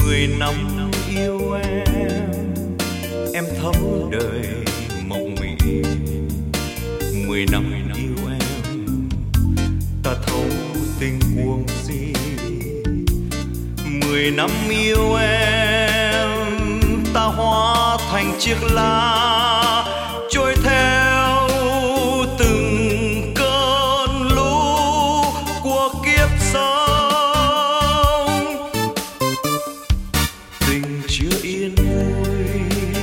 10 năm yêu em thấm đời mộng mị. 10 năm yêu em, ta thấu tình cuồng si. 10 năm yêu em, ta hóa thành chiếc lá trôi theo từng cơn lũ của kiếp sống. Tình chưa yên vui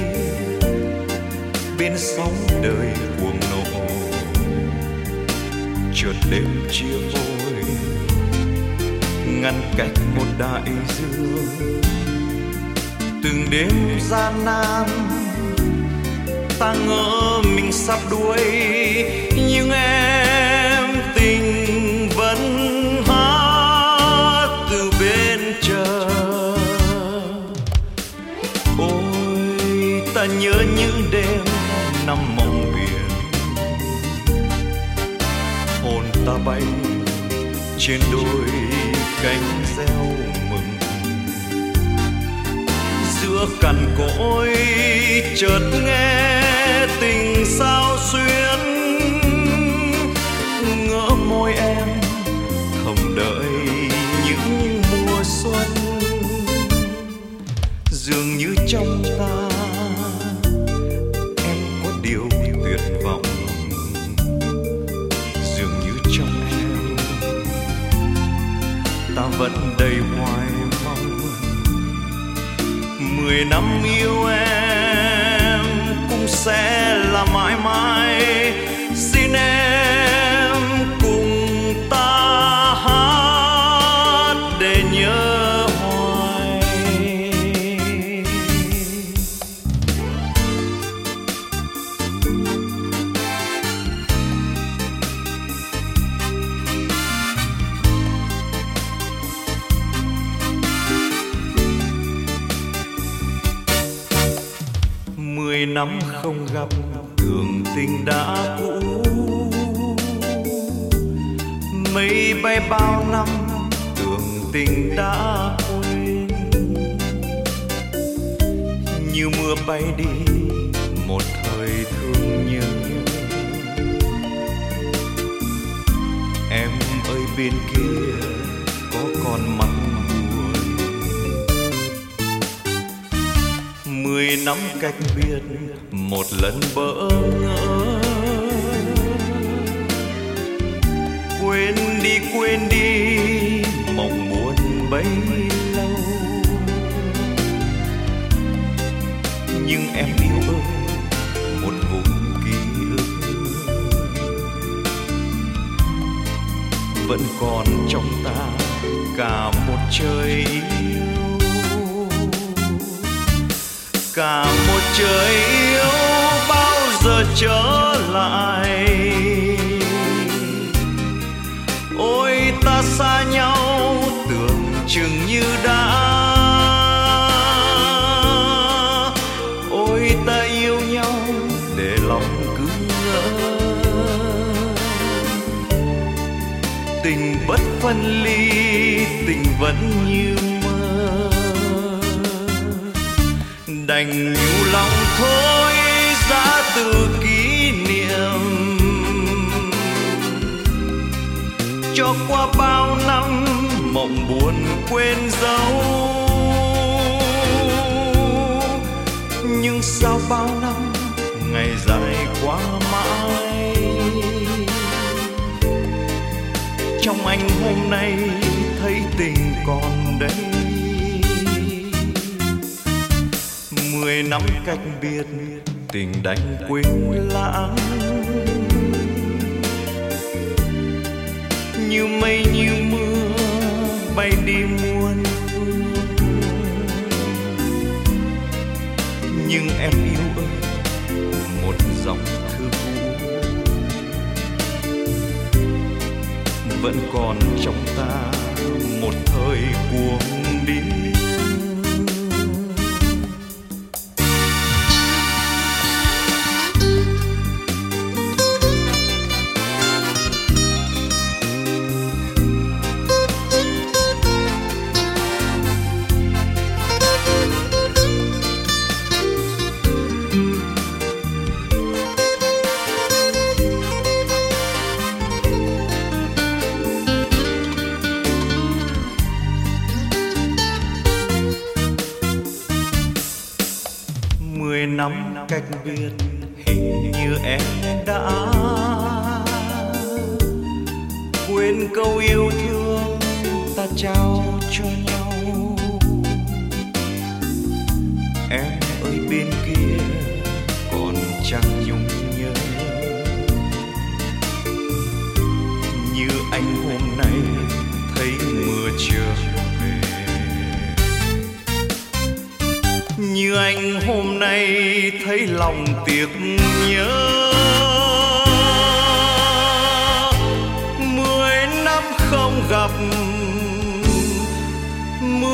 bên sóng đời cuồng nộ, chợt đêm chia phôi ngăn cách một đại dương. Từng đêm gian nan ta ngỡ mình sắp đuối, nhưng em tình vẫn hát từ bên trời. Ôi ta nhớ những đêm nằm mộng biển, hồn ta bay trên đôi cánh reo mừng. Giữa cằn cỗi chợt nghe tình sao xuyến, ngỡ môi em thầm đợi những mùa xuân. Dường như trong ta em có điều tuyệt vọng, dường như trong em ta vẫn đầy hoài mong. 10 năm yêu em cũng sẽ là mãi mãi. Xin em cùng ta hát để nhớ hoài. Mười năm không gặp, tưởng tình đã cũ. Mây bay bao năm, tưởng tình đã quên. Như mưa bay đi, một thời thương nhớ. Em ơi bên kia có còn mặn buồn. 10 năm cách biệt, một lần bỡ ngỡ. Quên đi mộng buồn bấy lâu. Nhưng em yêu ơi, một vùng ký ức vẫn còn trong ta cả một trời yêu. Cả một trời yêu bao giờ trở lại. Ôi ta xa nhau tưởng chừng như đã. Ôi ta yêu nhau để lòng cứ ngỡ. Tình bất phân ly, tình vẫn như mơ. Đành nhủ lòng thôi giá từ kỷ niệm. Cho qua bao năm mộng buồn quên dấu. Nhưng sau bao năm ngày dài qua mãi, trong anh hôm nay thấy tình còn đây. 10 năm cách biệt, tình đành quên lãng. Như mây như mưa bay đi muôn phương. Nhưng em yêu ơi, một dòng thư cũ vẫn còn trong ta một thời cuồng điên. năm cách biệt, hình như em đã quên câu yêu thương ta trao cho nhau. Em ơi bên kia còn chẳng nhung nhớ như anh hôm nay thấy mưa trở về, như anh hôm nay thấy lòng tiếc nhớ. 10 năm không gặp, 10